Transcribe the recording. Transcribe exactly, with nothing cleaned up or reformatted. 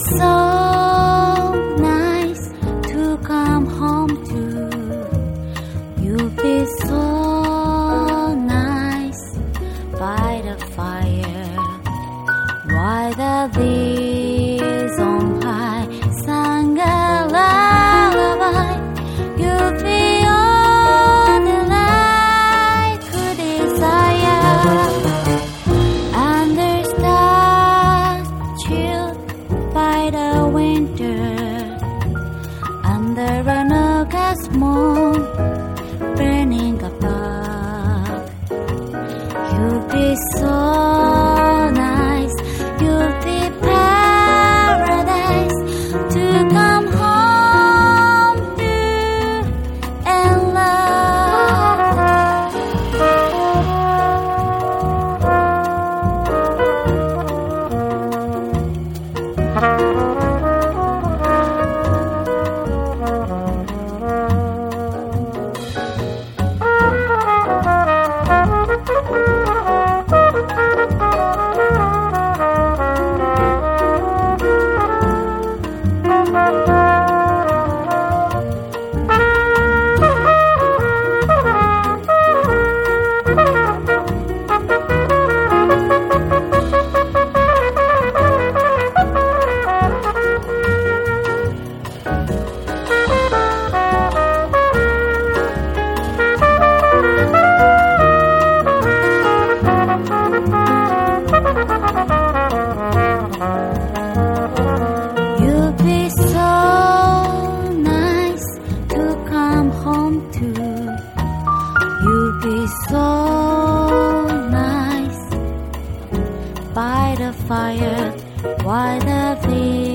so nice to come home to. You'll be so nice by the fire, while the bees on high sang a lullaby. You'll be all the light could desire. Under stars chilled by the winter, under an August moon burning above, you'll be so nice, you'll be paradise to come home to and you'll be so nice to come home to. You'll be so nice by the fire, while the bees